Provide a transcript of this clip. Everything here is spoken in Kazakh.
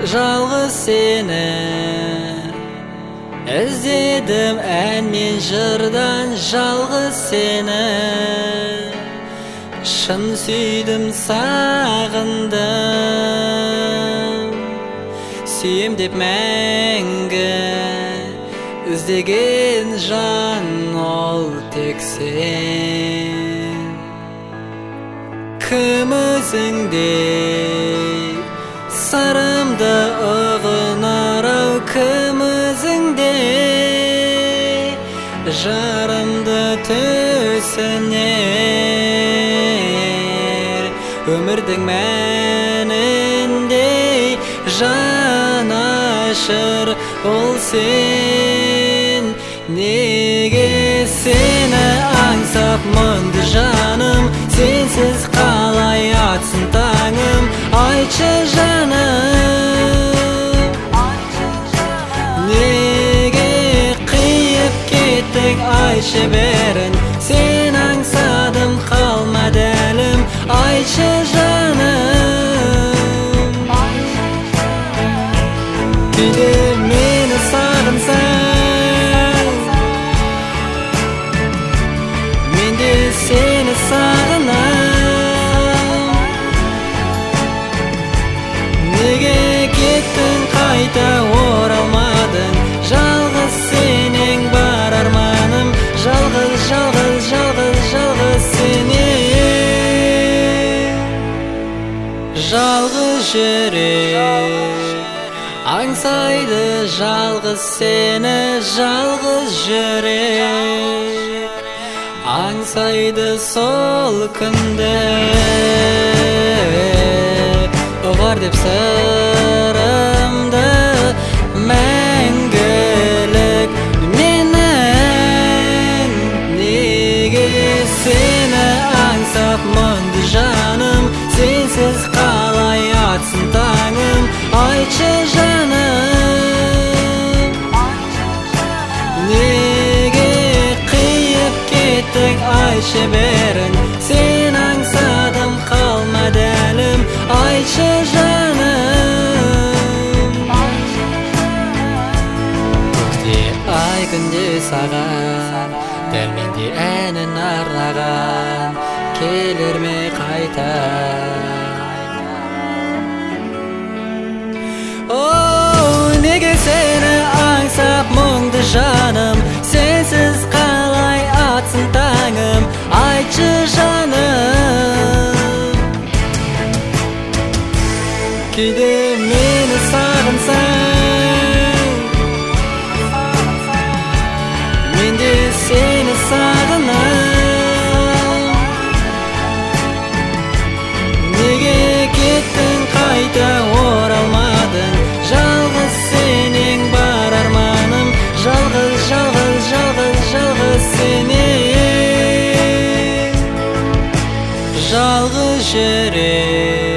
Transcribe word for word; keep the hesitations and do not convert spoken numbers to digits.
Жалғыз сені іздедім ән мен жырдан, жалғыз сені шын сүйдім, сағындым. Сүйем деп мәңгі іздеген жан ол тек сен. Кім өзіңдей сырымды ұғынар-ау, кім өзіңдей жарымды түсінер. Өмірдің мәніндей жанашыр ол сен. Неге сені аңсап мұңды жаным, сенсіз қалай атсын таңым, айтшы жаным. Неге қиып кеттің, айтшы бәрін, сен аңсадым қалмады әлім, айтшы жаным. Кейде мені сағынсаң, мен де сені сағынам. Неге кеттің, қайта оралмадың, жалғыз сенің бар арманым, жалғыз, жалғыз, жалғыз, жалғыз сенен. Жалғыз жүрек аңсайды жалғыз сені, жалғыз жүрек аңсайды сол күнді. Ұғар деп сырымды мәңгілік менің. Неге сені аңсап мұңды жаным, сенсіз қалай атсын таңым, айтшы жаным. Неге қиып кеттің, айтшы бәрін, сен аңсадым қалмады әлім, айтшы жаным. Көкте ай күнде саған, дәл менде әнін арнаған, келер ме қайта? Неге сені аңсап мұңды жаным, сенсіз қалай атсын таңым, айтшы жаным. Кейде мені сағынсаң, мен де сені сағынам. Неге кеттің, қайта оралмадың, жалғыз сенің бар арманым, жалғыз, жалғыз, жалғыз, жалғыз сенен. Жалғыз жүрек